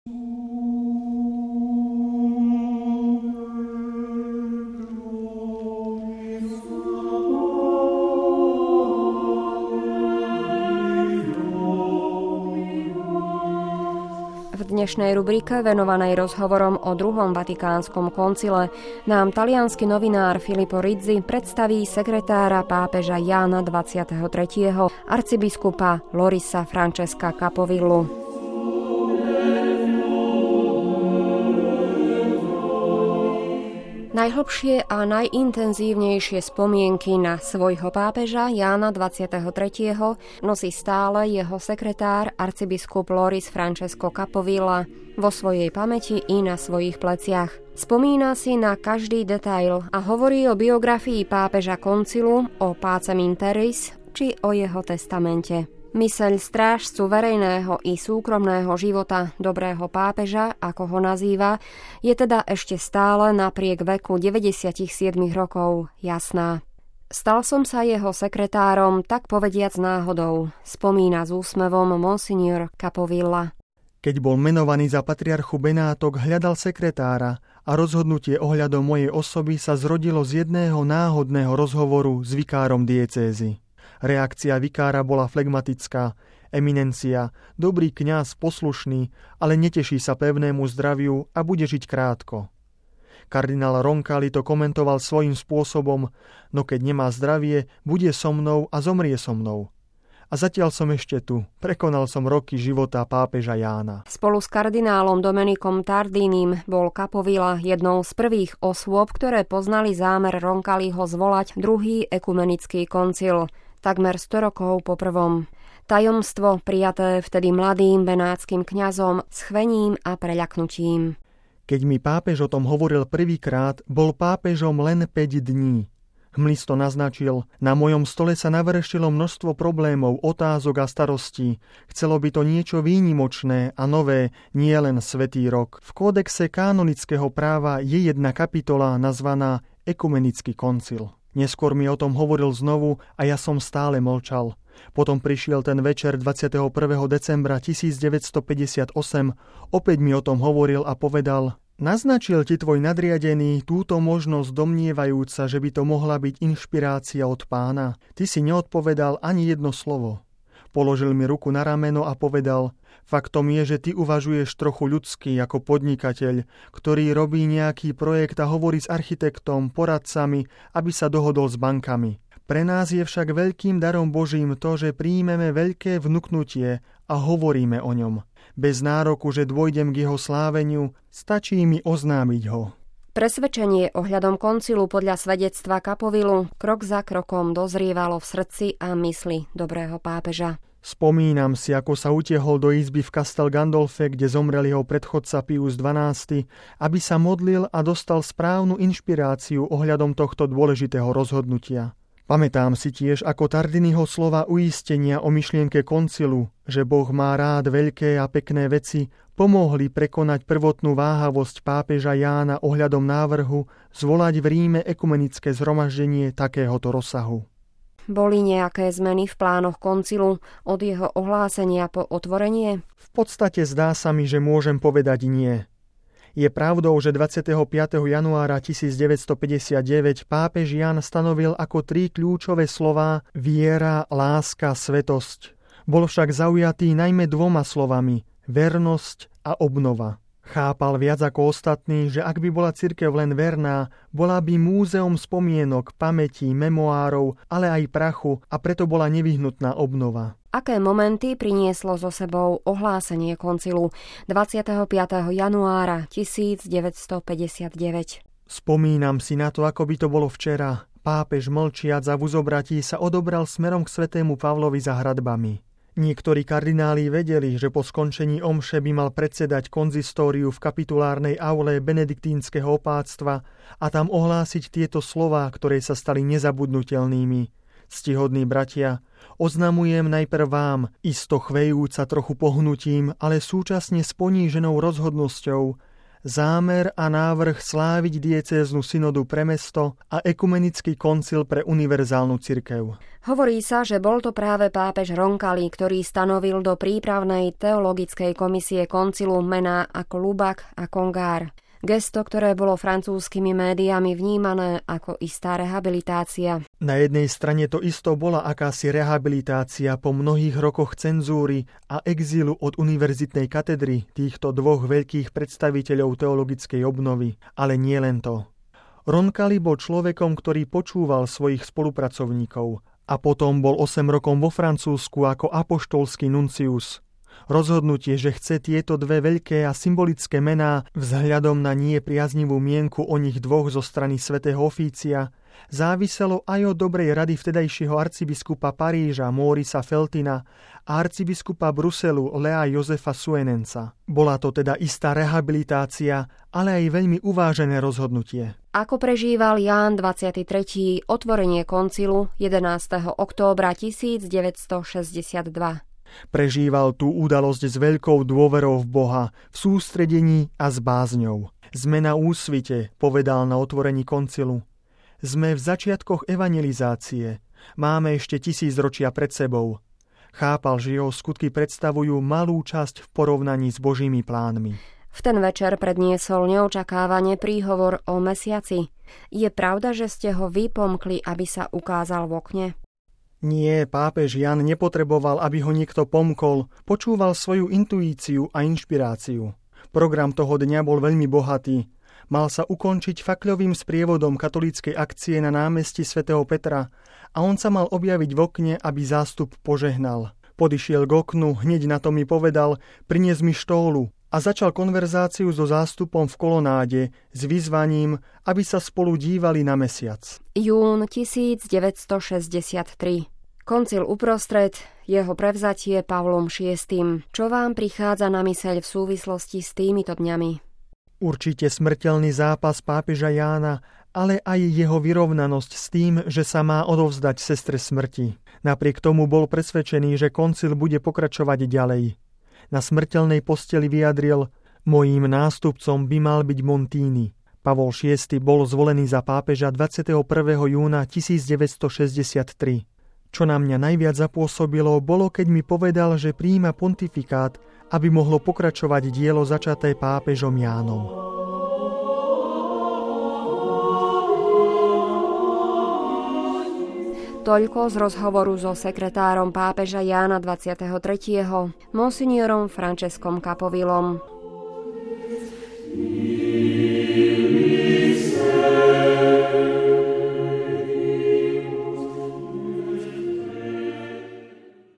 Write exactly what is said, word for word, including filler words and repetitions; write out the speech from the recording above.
V dnešnej rubrike venovanej rozhovorom o druhom vatikánskom koncile nám taliansky novinár Filippo Rizzi predstaví sekretára pápeža Jána dvadsiateho tretieho arcibiskupa Lorisa Francesca Capovillu. Najhlbšie a najintenzívnejšie spomienky na svojho pápeža Jána dvadsiateho tretieho nosí stále jeho sekretár arcibiskup Loris Francesco Capovilla vo svojej pamäti i na svojich pleciach. Spomína si na každý detail a hovorí o biografii pápeža koncilu, o Pacem in Terris či o jeho testamente. Myseľ strážcu verejného i súkromného života dobrého pápeža, ako ho nazýva, je teda ešte stále napriek veku deväťdesiatsedem rokov jasná. Stal som sa jeho sekretárom, tak povediac náhodou, spomína s úsmevom monsignor Capovilla. Keď bol menovaný za patriarchu Benátok, hľadal sekretára a rozhodnutie ohľadom mojej osoby sa zrodilo z jedného náhodného rozhovoru s vikárom diecézy. Reakcia vikára bola flegmatická. Eminencia, dobrý kňaz, poslušný, ale neteší sa pevnému zdraviu a bude žiť krátko. Kardinál Roncalli to komentoval svojím spôsobom, no keď nemá zdravie, bude so mnou a zomrie so mnou. A zatiaľ som ešte tu, prekonal som roky života pápeža Jána. Spolu s kardinálom Domenikom Tardinim bol Capovilla jednou z prvých osôb, ktoré poznali zámer Roncalliho zvolať druhý ekumenický koncil, takmer sto rokov po prvom. Tajomstvo prijaté vtedy mladým benátskym kňazom s chvením a preľaknutím. Keď mi pápež o tom hovoril prvýkrát, bol pápežom len päť dní. Hmlisto naznačil, na mojom stole sa navršilo množstvo problémov, otázok a starostí. Chcelo by to niečo výnimočné a nové, nie len svätý rok. V kódexe kanonického práva je jedna kapitola nazvaná Ekumenický koncil. Neskôr mi o tom hovoril znovu a ja som stále mlčal. Potom prišiel ten večer dvadsiateho prvého decembra tisícdeväťstopäťdesiatosem, opäť mi o tom hovoril a povedal: naznačil ti tvoj nadriadený túto možnosť domnievajúca, že by to mohla byť inšpirácia od Pána? Ty si neodpovedal ani jedno slovo. Položil mi ruku na rameno a povedal: faktom je, že ty uvažuješ trochu ľudský ako podnikateľ, ktorý robí nejaký projekt a hovorí s architektom, poradcami, aby sa dohodol s bankami. Pre nás je však veľkým darom Božím to, že príjmeme veľké vnuknutie a hovoríme o ňom. Bez nároku, že dôjdem k jeho sláveniu, stačí mi oznámiť ho. Presvedčenie ohľadom koncilu podľa svedectva Capovillu krok za krokom dozrievalo v srdci a mysli dobrého pápeža. Spomínam si, ako sa utiehol do izby v Castel Gandolfe, kde zomrel jeho predchodca Pius dvanásty, aby sa modlil a dostal správnu inšpiráciu ohľadom tohto dôležitého rozhodnutia. Pamätám si tiež, ako Tardiniho slova uistenia o myšlienke koncilu, že Boh má rád veľké a pekné veci, pomohli prekonať prvotnú váhavosť pápeža Jána ohľadom návrhu zvolať v Ríme ekumenické zhromaždenie takéhoto rozsahu. Boli nejaké zmeny v plánoch koncilu od jeho ohlásenia po otvorenie? V podstate zdá sa mi, že môžem povedať nie. Je pravdou, že dvadsiateho piateho januára tisícdeväťstopäťdesiatdeväť pápež Ján stanovil ako tri kľúčové slová viera, láska, svetosť. Bol však zaujatý najmä dvoma slovami vernosť a obnova. Chápal viac ako ostatní, že ak by bola cirkev len verná, bola by múzeum spomienok, pamätí, memoárov, ale aj prachu a preto bola nevyhnutná obnova. Aké momenty prinieslo so sebou ohlásenie koncilu dvadsiateho piateho januára tisícdeväťstopäťdesiatdeväť? Spomínam si na to, ako by to bolo včera. Pápež mlčiac a v uzobratí sa odobral smerom k svätému Pavlovi za hradbami. Niektorí kardináli vedeli, že po skončení omše by mal predsedať konzistóriu v kapitulárnej aule benediktínskeho opáctva a tam ohlásiť tieto slová, ktoré sa stali nezabudnutelnými. Ctihodní bratia, oznamujem najprv vám, isto chvejúca trochu pohnutím, ale súčasne s poníženou rozhodnosťou, zámer a návrh sláviť diecéznu synodu pre mesto a ekumenický koncil pre univerzálnu cirkev. Hovorí sa, že bol to práve pápež Roncalli, ktorý stanovil do prípravnej teologickej komisie koncilu mená ako Lubac a Congar. Gesto, ktoré bolo francúzskymi médiami vnímané ako istá rehabilitácia. Na jednej strane to isto bola akási rehabilitácia po mnohých rokoch cenzúry a exílu od univerzitnej katedry týchto dvoch veľkých predstaviteľov teologickej obnovy, ale nie len to. Roncalli bol človekom, ktorý počúval svojich spolupracovníkov a potom bol osem rokov vo Francúzsku ako apoštolský nuncius. Rozhodnutie, že chce tieto dve veľké a symbolické mená vzhľadom na nie priaznivú mienku o nich dvoch zo strany svätého ofícia, záviselo aj od dobrej rady vtedajšieho arcibiskupa Paríža Maurica Feltina a arcibiskupa Bruselu Lea Josefa Suenenca. Bola to teda istá rehabilitácia, ale aj veľmi uvážené rozhodnutie. Ako prežíval Ján dvadsiaty tretí otvorenie koncilu jedenásteho októbra tisícdeväťstošesťdesiatdva. Prežíval tú udalosť s veľkou dôverou v Boha, v sústredení a s bázňou. Sme na úsvite, povedal na otvorení koncilu. Sme v začiatkoch evangelizácie. Máme ešte tisícročia pred sebou. Chápal, že jeho skutky predstavujú malú časť v porovnaní s Božími plánmi. V ten večer predniesol neočakávane príhovor o mesiaci. Je pravda, že ste ho vy pomkli, aby sa ukázal v okne? Nie, pápež Jan nepotreboval, aby ho niekto pomkol, počúval svoju intuíciu a inšpiráciu. Program toho dňa bol veľmi bohatý. Mal sa ukončiť fakľovým sprievodom katolíckej akcie na námestí svätého Petra a on sa mal objaviť v okne, aby zástup požehnal. Podišiel k oknu, hneď na to mi povedal, prinies mi štólu a začal konverzáciu so zástupom v kolonáde s vyzvaním, aby sa spolu dívali na mesiac. Jún tisícdeväťstošesťdesiattri. Koncil uprostred, jeho prevzatie Pavlom šiestym. Čo vám prichádza na myseľ v súvislosti s týmito dňami? Určite smrteľný zápas pápeža Jána, ale aj jeho vyrovnanosť s tým, že sa má odovzdať sestre smrti. Napriek tomu bol presvedčený, že koncil bude pokračovať ďalej. Na smrteľnej posteli vyjadril, mojím nástupcom by mal byť Montini. Pavol šiesty bol zvolený za pápeža dvadsiateho prvého júna tisícdeväťstošesťdesiattri. Čo na mňa najviac zapôsobilo, bolo, keď mi povedal, že prijíma pontifikát, aby mohlo pokračovať dielo začaté pápežom Jánom. Toľko z rozhovoru so sekretárom pápeža Jána dvadsiateho tretieho monsignorom Francescom Capovilom.